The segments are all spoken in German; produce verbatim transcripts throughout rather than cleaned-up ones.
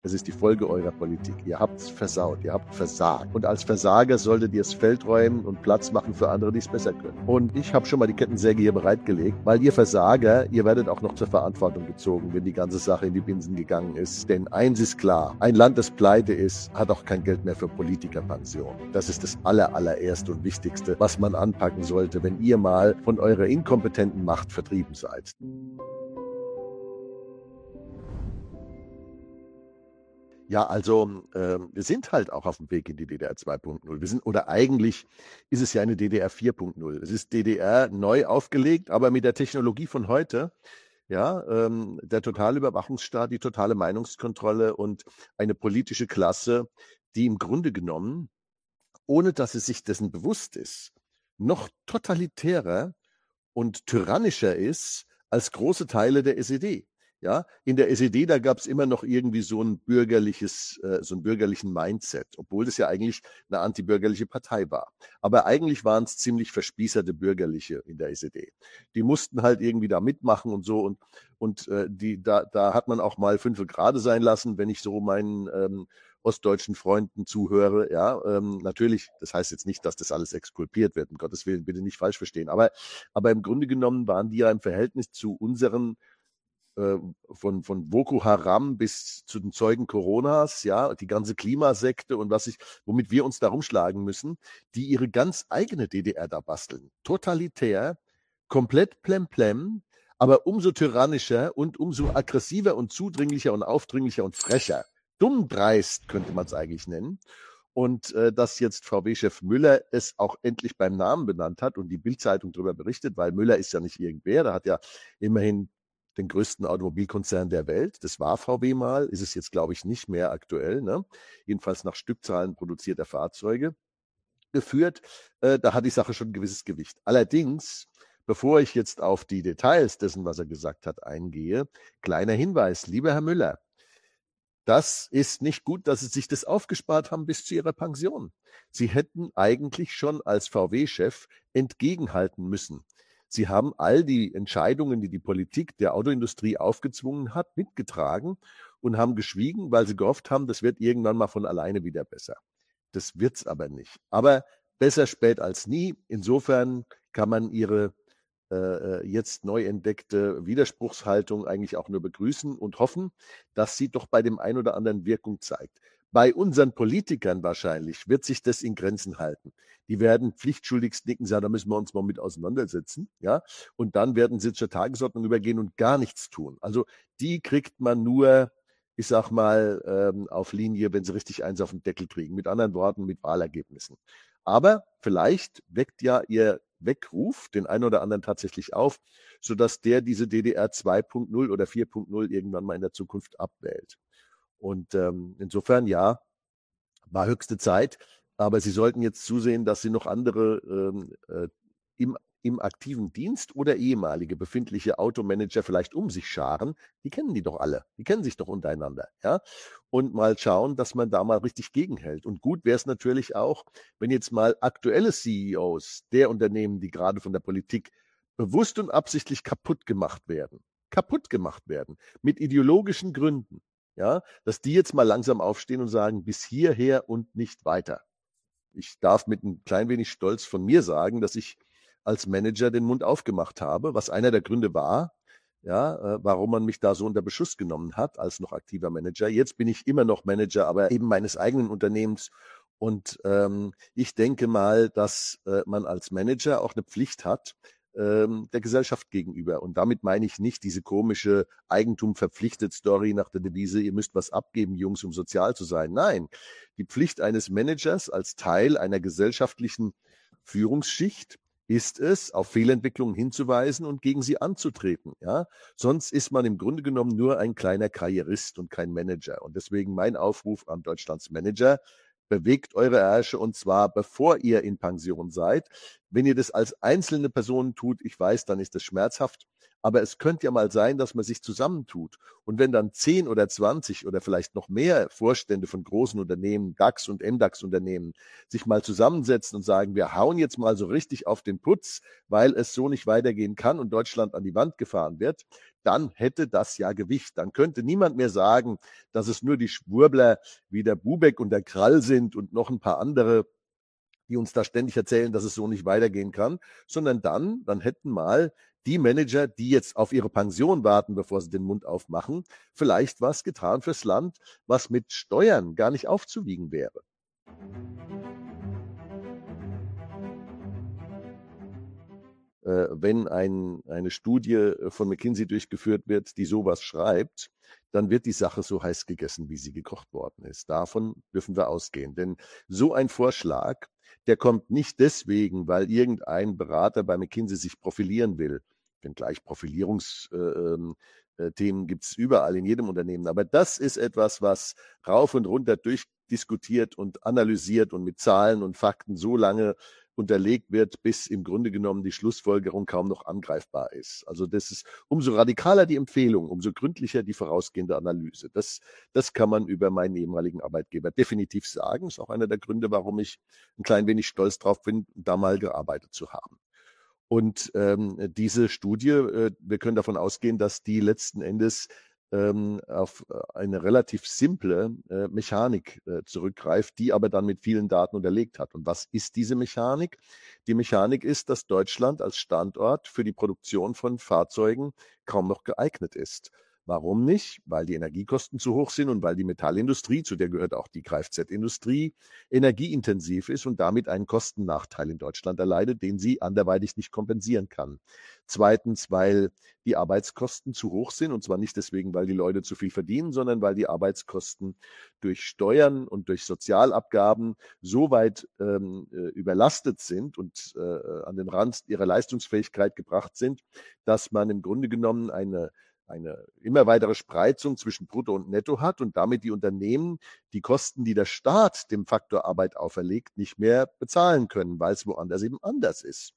Es ist die Folge eurer Politik. Ihr habt es versaut, ihr habt versagt. Und als Versager solltet ihr das Feld räumen und Platz machen für andere, die es besser können. Und ich habe schon mal die Kettensäge hier bereitgelegt, weil ihr Versager, ihr werdet auch noch zur Verantwortung gezogen, wenn die ganze Sache in die Binsen gegangen ist. Denn eins ist klar, ein Land, das pleite ist, hat auch kein Geld mehr für Politikerpension. Das ist das aller, allererste und Wichtigste, was man anpacken sollte, wenn ihr mal von eurer inkompetenten Macht vertrieben seid. Ja, also äh, wir sind halt auch auf dem Weg in die D D R zwei Punkt null. Wir sind, oder eigentlich ist es ja eine D D R vier Punkt null. Es ist D D R neu aufgelegt, aber mit der Technologie von heute, ja, ähm, der totale Überwachungsstaat, die totale Meinungskontrolle und eine politische Klasse, die im Grunde genommen, ohne dass es sich dessen bewusst ist, noch totalitärer und tyrannischer ist als große Teile der S E D. Ja, in der S E D, da gab es immer noch irgendwie so ein bürgerliches, äh, so einen bürgerlichen Mindset, obwohl das ja eigentlich eine antibürgerliche Partei war. Aber eigentlich waren es ziemlich verspießerte Bürgerliche in der S E D. Die mussten halt irgendwie da mitmachen und so und und äh, die da da hat man auch mal fünfe gerade sein lassen, wenn ich so meinen ähm, ostdeutschen Freunden zuhöre. Ja, ähm, natürlich, das heißt jetzt nicht, dass das alles exkulpiert wird, um Gottes Willen, bitte nicht falsch verstehen. Aber aber im Grunde genommen waren die ja im Verhältnis zu unseren von, von Boko Haram bis zu den Zeugen Coronas, ja, die ganze Klimasekte und was ich, womit wir uns da rumschlagen müssen, die ihre ganz eigene D D R da basteln. Totalitär, komplett plemplem, aber umso tyrannischer und umso aggressiver und zudringlicher und aufdringlicher und frecher. Dummdreist könnte man es eigentlich nennen. Und äh, dass jetzt V W-Chef Müller es auch endlich beim Namen benannt hat und die Bild-Zeitung darüber berichtet, weil Müller ist ja nicht irgendwer, der hat ja immerhin den größten Automobilkonzern der Welt. Das war V W mal, ist es jetzt, glaube ich, nicht mehr aktuell. Ne? Jedenfalls nach Stückzahlen produzierter Fahrzeuge geführt. Äh, da hat die Sache schon ein gewisses Gewicht. Allerdings, bevor ich jetzt auf die Details dessen, was er gesagt hat, eingehe, kleiner Hinweis, lieber Herr Müller, das ist nicht gut, dass Sie sich das aufgespart haben bis zu Ihrer Pension. Sie hätten eigentlich schon als V W-Chef entgegenhalten müssen. Sie haben all die Entscheidungen, die die Politik der Autoindustrie aufgezwungen hat, mitgetragen und haben geschwiegen, weil sie gehofft haben, das wird irgendwann mal von alleine wieder besser. Das wird's aber nicht. Aber besser spät als nie. Insofern kann man ihre äh, jetzt neu entdeckte Widerspruchshaltung eigentlich auch nur begrüßen und hoffen, dass sie doch bei dem einen oder anderen Wirkung zeigt. Bei unseren Politikern wahrscheinlich wird sich das in Grenzen halten. Die werden pflichtschuldigst nicken, sagen, da müssen wir uns mal mit auseinandersetzen, ja. Und dann werden sie zur Tagesordnung übergehen und gar nichts tun. Also die kriegt man nur, ich sag mal, ähm, auf Linie, wenn sie richtig eins auf den Deckel kriegen. Mit anderen Worten, mit Wahlergebnissen. Aber vielleicht weckt ja ihr Weckruf den einen oder anderen tatsächlich auf, sodass der diese D D R zwei Punkt null oder vier Punkt null irgendwann mal in der Zukunft abwählt. Und ähm, insofern, ja, war höchste Zeit. Aber Sie sollten jetzt zusehen, dass Sie noch andere ähm, äh, im, im aktiven Dienst oder ehemalige befindliche Automanager vielleicht um sich scharen. Die kennen die doch alle. Die kennen sich doch untereinander. Ja? Und mal schauen, dass man da mal richtig gegenhält. Und gut wäre es natürlich auch, wenn jetzt mal aktuelle C E Os der Unternehmen, die gerade von der Politik bewusst und absichtlich kaputt gemacht werden, kaputt gemacht werden, mit ideologischen Gründen, ja, dass die jetzt mal langsam aufstehen und sagen, bis hierher und nicht weiter. Ich darf mit ein klein wenig Stolz von mir sagen, dass ich als Manager den Mund aufgemacht habe, was einer der Gründe war, ja, äh, warum man mich da so unter Beschuss genommen hat als noch aktiver Manager. Jetzt bin ich immer noch Manager, aber eben meines eigenen Unternehmens. Und ähm, ich denke mal, dass äh, man als Manager auch eine Pflicht hat, der Gesellschaft gegenüber. Und damit meine ich nicht diese komische Eigentum-verpflichtet-Story nach der Devise, ihr müsst was abgeben, Jungs, um sozial zu sein. Nein, die Pflicht eines Managers als Teil einer gesellschaftlichen Führungsschicht ist es, auf Fehlentwicklungen hinzuweisen und gegen sie anzutreten. Ja? Sonst ist man im Grunde genommen nur ein kleiner Karrierist und kein Manager. Und deswegen mein Aufruf an Deutschlands Manager: Bewegt eure Ärsche, und zwar bevor ihr in Pension seid. Wenn ihr das als einzelne Person tut, ich weiß, dann ist das schmerzhaft, aber es könnte ja mal sein, dass man sich zusammentut. Und wenn dann zehn oder zwanzig oder vielleicht noch mehr Vorstände von großen Unternehmen, DAX- und M DAX-Unternehmen, sich mal zusammensetzen und sagen, wir hauen jetzt mal so richtig auf den Putz, weil es so nicht weitergehen kann und Deutschland an die Wand gefahren wird, dann hätte das ja Gewicht. Dann könnte niemand mehr sagen, dass es nur die Schwurbler wie der Bubeck und der Krall sind und noch ein paar andere, die uns da ständig erzählen, dass es so nicht weitergehen kann, sondern dann, dann hätten mal die Manager, die jetzt auf ihre Pension warten, bevor sie den Mund aufmachen, vielleicht was getan fürs Land, was mit Steuern gar nicht aufzuwiegen wäre. Äh, wenn ein, eine Studie von McKinsey durchgeführt wird, die sowas schreibt, dann wird die Sache so heiß gegessen, wie sie gekocht worden ist. Davon dürfen wir ausgehen. Denn so ein Vorschlag, der kommt nicht deswegen, weil irgendein Berater bei McKinsey sich profilieren will. Wenngleich Profilierungsthemen äh, gibt es überall in jedem Unternehmen. Aber das ist etwas, was rauf und runter durchdiskutiert und analysiert und mit Zahlen und Fakten so lange unterlegt wird, bis im Grunde genommen die Schlussfolgerung kaum noch angreifbar ist. Also das ist umso radikaler die Empfehlung, umso gründlicher die vorausgehende Analyse. Das, das kann man über meinen ehemaligen Arbeitgeber definitiv sagen. Ist auch einer der Gründe, warum ich ein klein wenig stolz drauf bin, da mal gearbeitet zu haben. Und ähm, diese Studie, äh, wir können davon ausgehen, dass die letzten Endes ähm, auf eine relativ simple äh, Mechanik äh, zurückgreift, die aber dann mit vielen Daten unterlegt hat. Und was ist diese Mechanik? Die Mechanik ist, dass Deutschland als Standort für die Produktion von Fahrzeugen kaum noch geeignet ist. Warum nicht? Weil die Energiekosten zu hoch sind und weil die Metallindustrie, zu der gehört auch die Kfz-Industrie, energieintensiv ist und damit einen Kostennachteil in Deutschland erleidet, den sie anderweitig nicht kompensieren kann. Zweitens, weil die Arbeitskosten zu hoch sind, und zwar nicht deswegen, weil die Leute zu viel verdienen, sondern weil die Arbeitskosten durch Steuern und durch Sozialabgaben so weit ähm, überlastet sind und äh, an den Rand ihrer Leistungsfähigkeit gebracht sind, dass man im Grunde genommen eine eine immer weitere Spreizung zwischen Brutto und Netto hat und damit die Unternehmen die Kosten, die der Staat dem Faktor Arbeit auferlegt, nicht mehr bezahlen können, weil es woanders eben anders ist.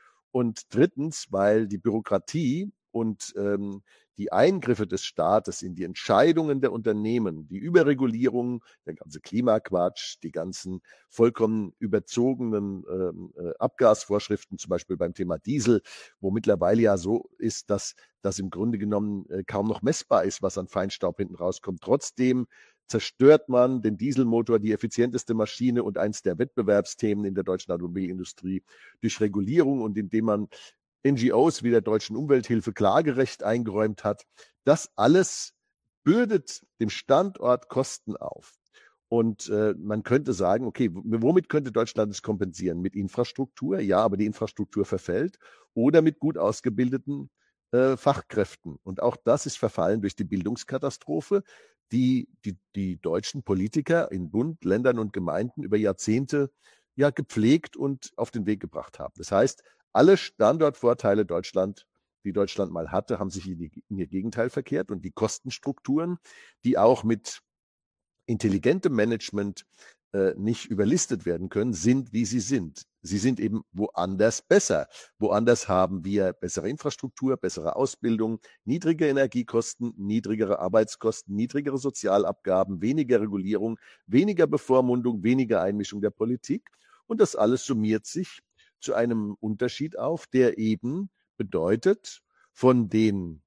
Und drittens, weil die Bürokratie und ähm, die Eingriffe des Staates in die Entscheidungen der Unternehmen, die Überregulierung, der ganze Klimaquatsch, die ganzen vollkommen überzogenen ähm, äh, Abgasvorschriften, zum Beispiel beim Thema Diesel, wo mittlerweile ja so ist, dass das im Grunde genommen äh, kaum noch messbar ist, was an Feinstaub hinten rauskommt. Trotzdem zerstört man den Dieselmotor, die effizienteste Maschine und eins der Wettbewerbsthemen in der deutschen Automobilindustrie durch Regulierung und indem man N G Os wie der Deutschen Umwelthilfe Klagerecht eingeräumt hat. Das alles bürdet dem Standort Kosten auf. Und äh, man könnte sagen, okay, womit könnte Deutschland es kompensieren? Mit Infrastruktur? Ja, aber die Infrastruktur verfällt. Oder mit gut ausgebildeten äh, Fachkräften. Und auch das ist verfallen durch die Bildungskatastrophe, die die, die deutschen Politiker in Bund, Ländern und Gemeinden über Jahrzehnte ja gepflegt und auf den Weg gebracht haben. Das heißt, alle Standortvorteile Deutschland, die Deutschland mal hatte, haben sich in, die, in ihr Gegenteil verkehrt und die Kostenstrukturen, die auch mit intelligentem Management äh, nicht überlistet werden können, sind, wie sie sind. Sie sind eben woanders besser. Woanders haben wir bessere Infrastruktur, bessere Ausbildung, niedrige Energiekosten, niedrigere Arbeitskosten, niedrigere Sozialabgaben, weniger Regulierung, weniger Bevormundung, weniger Einmischung der Politik. Und das alles summiert sich zu einem Unterschied auf, der eben bedeutet, von den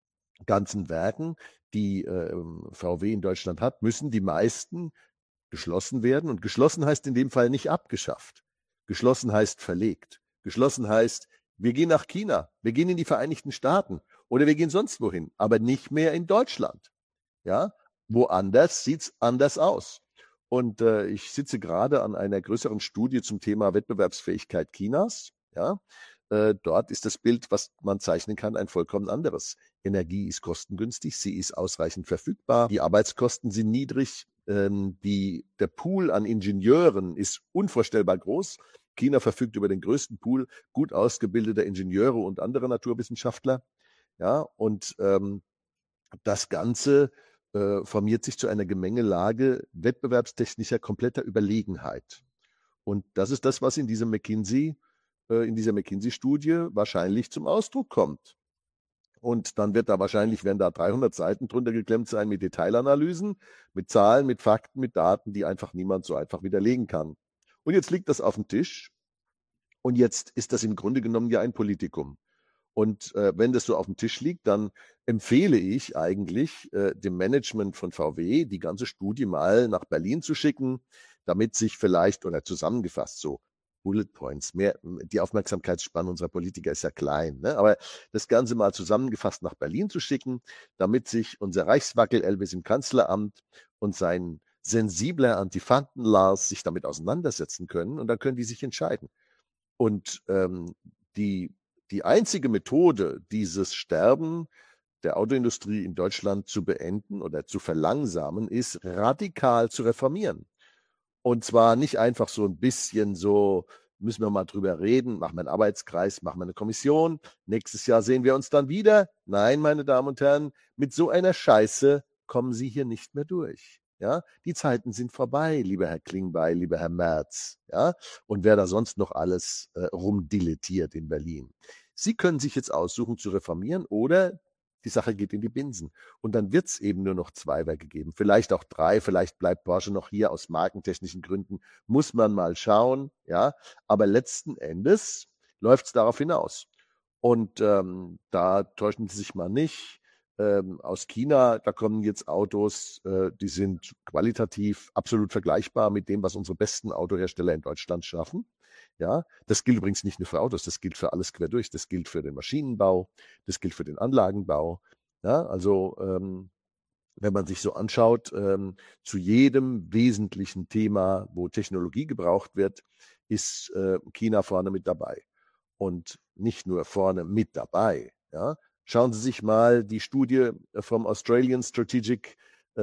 ganzen Werken, die äh, V W in Deutschland hat, müssen die meisten geschlossen werden. Und geschlossen heißt in dem Fall nicht abgeschafft. Geschlossen heißt verlegt. Geschlossen heißt, wir gehen nach China, wir gehen in die Vereinigten Staaten oder wir gehen sonst wohin, aber nicht mehr in Deutschland. Ja, woanders sieht's anders aus. Und äh, ich sitze gerade an einer größeren Studie zum Thema Wettbewerbsfähigkeit Chinas. Ja, äh, dort ist das Bild, was man zeichnen kann, ein vollkommen anderes. Energie ist kostengünstig, sie ist ausreichend verfügbar, die Arbeitskosten sind niedrig, ähm, die, der Pool an Ingenieuren ist unvorstellbar groß. China verfügt über den größten Pool gut ausgebildeter Ingenieure und anderer Naturwissenschaftler. Ja, und ähm, das Ganze äh, formiert sich zu einer Gemengelage wettbewerbstechnischer kompletter Überlegenheit. Und das ist das, was in diesem McKinsey, äh, in dieser McKinsey-Studie wahrscheinlich zum Ausdruck kommt. Und dann wird da wahrscheinlich, werden da dreihundert Seiten drunter geklemmt sein mit Detailanalysen, mit Zahlen, mit Fakten, mit Daten, die einfach niemand so einfach widerlegen kann. Und jetzt liegt das auf dem Tisch und jetzt ist das im Grunde genommen ja ein Politikum. Und äh, wenn das so auf dem Tisch liegt, dann empfehle ich eigentlich äh, dem Management von V W, die ganze Studie mal nach Berlin zu schicken, damit sich vielleicht, oder zusammengefasst so, Bullet Points, mehr, die Aufmerksamkeitsspanne unserer Politiker ist ja klein, ne? Aber das Ganze mal zusammengefasst nach Berlin zu schicken, damit sich unser Reichswackel-Elvis im Kanzleramt und sein sensibler Antifanten Lars sich damit auseinandersetzen können und dann können die sich entscheiden. Und ähm, die, die einzige Methode, dieses Sterben der Autoindustrie in Deutschland zu beenden oder zu verlangsamen, ist radikal zu reformieren. Und zwar nicht einfach so ein bisschen so, müssen wir mal drüber reden, machen wir einen Arbeitskreis, machen wir eine Kommission, nächstes Jahr sehen wir uns dann wieder. Nein, meine Damen und Herren, mit so einer Scheiße kommen Sie hier nicht mehr durch. Ja, die Zeiten sind vorbei, lieber Herr Klingbeil, lieber Herr Merz, ja, und wer da sonst noch alles äh, rumdilettiert in Berlin. Sie können sich jetzt aussuchen zu reformieren oder die Sache geht in die Binsen. Und dann wird es eben nur noch zwei Werke geben, vielleicht auch drei, vielleicht bleibt Porsche noch hier aus markentechnischen Gründen, muss man mal schauen, ja, aber letzten Endes läuft es darauf hinaus. Und ähm, da täuschen Sie sich mal nicht. Ähm, aus China, da kommen jetzt Autos, äh, die sind qualitativ absolut vergleichbar mit dem, was unsere besten Autohersteller in Deutschland schaffen. Ja, das gilt übrigens nicht nur für Autos, das gilt für alles quer durch. Das gilt für den Maschinenbau, das gilt für den Anlagenbau. Ja, also ähm, wenn man sich so anschaut, ähm, zu jedem wesentlichen Thema, wo Technologie gebraucht wird, ist äh, China vorne mit dabei. Und nicht nur vorne mit dabei. Ja. Schauen Sie sich mal die Studie vom Australian Strategic äh,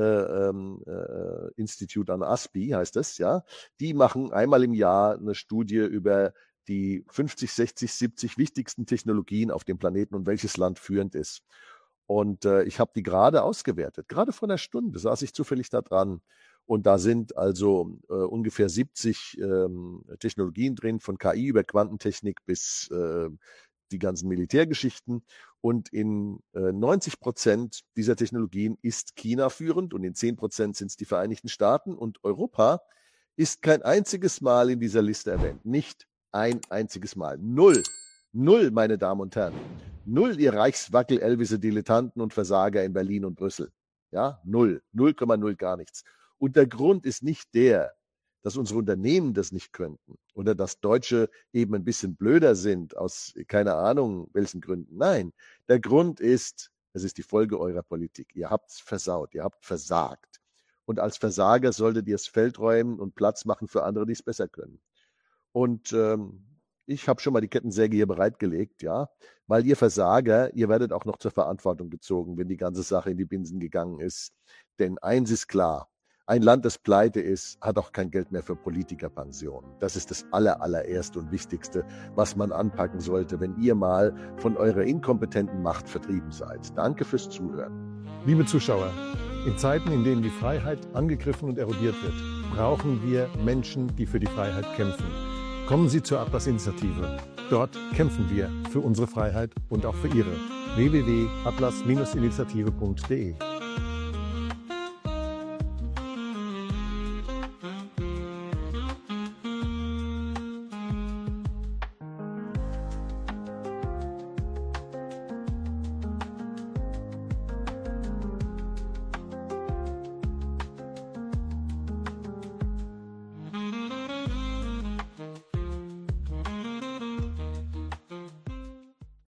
äh, Institute an A S P I, heißt das, ja. Die machen einmal im Jahr eine Studie über die fünfzig, sechzig, siebzig wichtigsten Technologien auf dem Planeten und welches Land führend ist. Und äh, ich habe die gerade ausgewertet. Gerade vor einer Stunde saß ich zufällig da dran. Und da sind also äh, ungefähr siebzig ähm, Technologien drin, von K I über Quantentechnik bis äh, die ganzen Militärgeschichten. Und in äh, neunzig Prozent dieser Technologien ist China führend und in zehn Prozent sind es die Vereinigten Staaten. Und Europa ist kein einziges Mal in dieser Liste erwähnt. Nicht ein einziges Mal. Null. Null, meine Damen und Herren. Null, ihr Reichswackel-Elvisse Dilettanten und Versager in Berlin und Brüssel. Ja, null. null Komma null gar nichts. Und der Grund ist nicht der, dass unsere Unternehmen das nicht könnten oder dass Deutsche eben ein bisschen blöder sind aus keine Ahnung welchen Gründen. Nein, der Grund ist, es ist die Folge eurer Politik. Ihr habt es versaut, ihr habt versagt. Und als Versager solltet ihr das Feld räumen und Platz machen für andere, die es besser können. Und ähm, ich habe schon mal die Kettensäge hier bereitgelegt, ja, weil ihr Versager, ihr werdet auch noch zur Verantwortung gezogen, wenn die ganze Sache in die Binsen gegangen ist. Denn eins ist klar, ein Land, das pleite ist, hat auch kein Geld mehr für Politikerpensionen. Das ist das aller, allererste und Wichtigste, was man anpacken sollte, wenn ihr mal von eurer inkompetenten Macht vertrieben seid. Danke fürs Zuhören. Liebe Zuschauer, in Zeiten, in denen die Freiheit angegriffen und erodiert wird, brauchen wir Menschen, die für die Freiheit kämpfen. Kommen Sie zur Atlas-Initiative. Dort kämpfen wir für unsere Freiheit und auch für Ihre. w w w punkt atlas Bindestrich initiative punkt de